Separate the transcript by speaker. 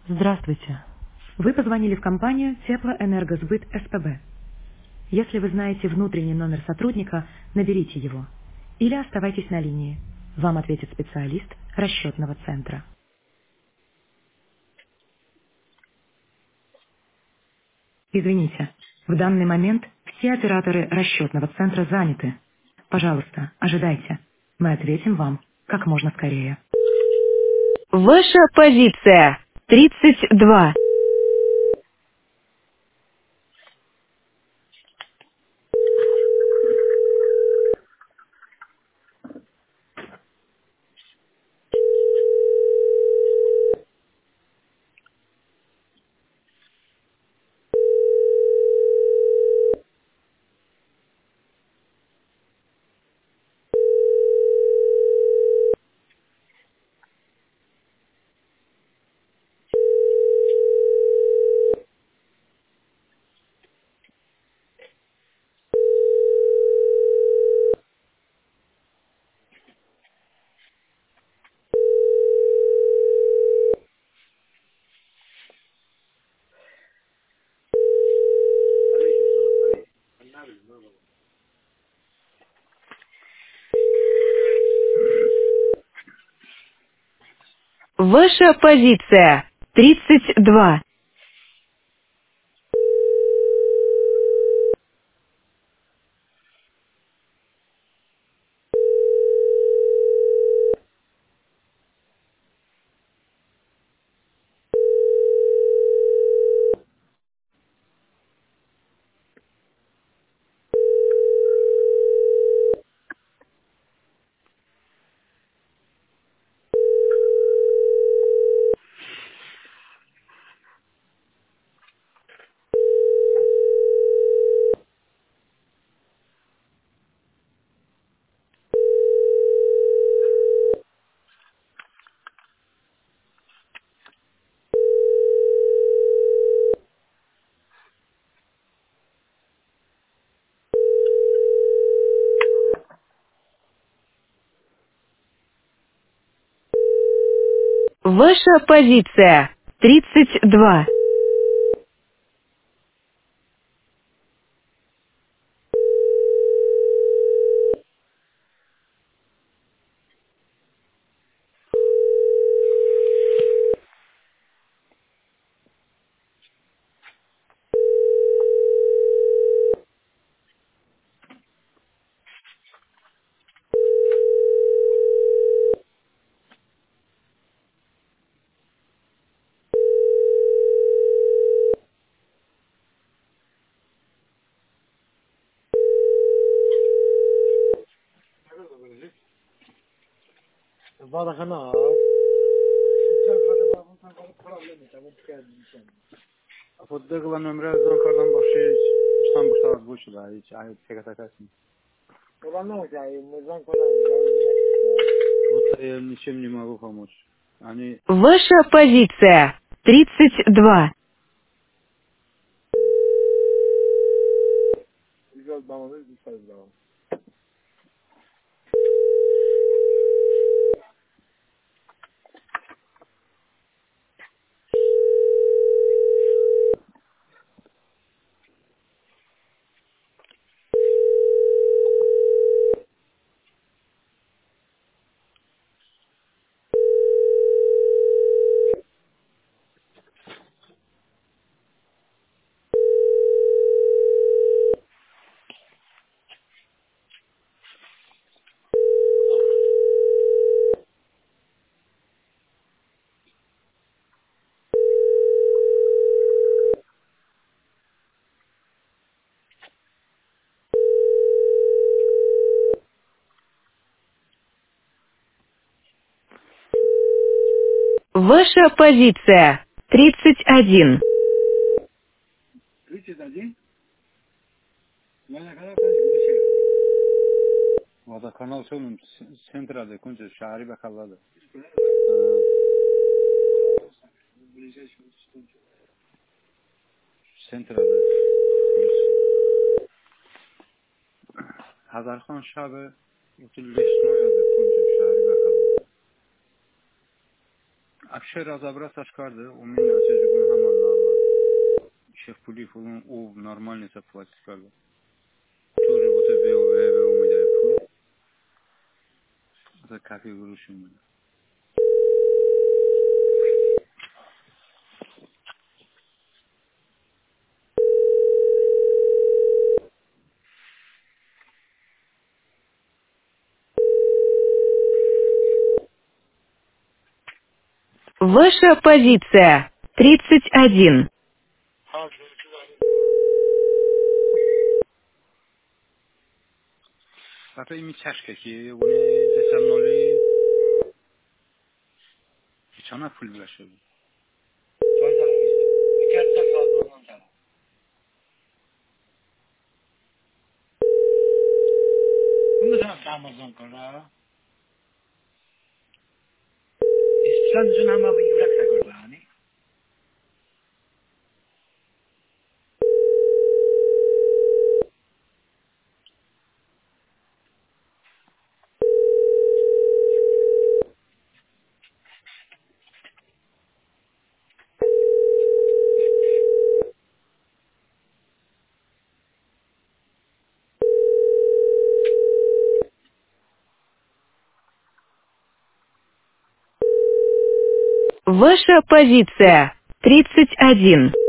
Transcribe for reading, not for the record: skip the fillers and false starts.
Speaker 1: Здравствуйте. Вы позвонили в компанию Теплоэнергосбыт СПБ. Если вы знаете внутренний номер сотрудника, наберите его. Или оставайтесь на линии. Вам ответит специалист расчетного центра. Извините, в данный момент все операторы расчетного центра заняты. Пожалуйста, ожидайте. Мы ответим вам как можно скорее. Ваша позиция 32. Ваша позиция 32. Ваша позиция 32.
Speaker 2: بعد خنا Fotoglan ömrə Zankardan başlayır. İstanbul'da bu işler hiç ayıp tek atarsın. Вот я ничем не могу помочь. Они
Speaker 1: Ваша позиция 32. Ваша позиция 31.
Speaker 2: 31. Vada kanal sonun sentrada kunca şahri bakalladı. Sentrada. Hazarxan şahı utilleşmiyordu kunca şahri bakalladı. вообще разобраться шкарда, у меня сюжет хаман нормально. Шеф Пулив, он нормальный заплатит шкарда. Тоже вот это у меня пул. За кафе выручим меня.
Speaker 1: Ваша позиция 31.
Speaker 2: Zaten mi çeşke ki, bu ne desem noli, çana full blaşıyor. Bunu da Amazon kara. İspan cuna ma bu yürek sakar hani.
Speaker 1: Ваша позиция 31.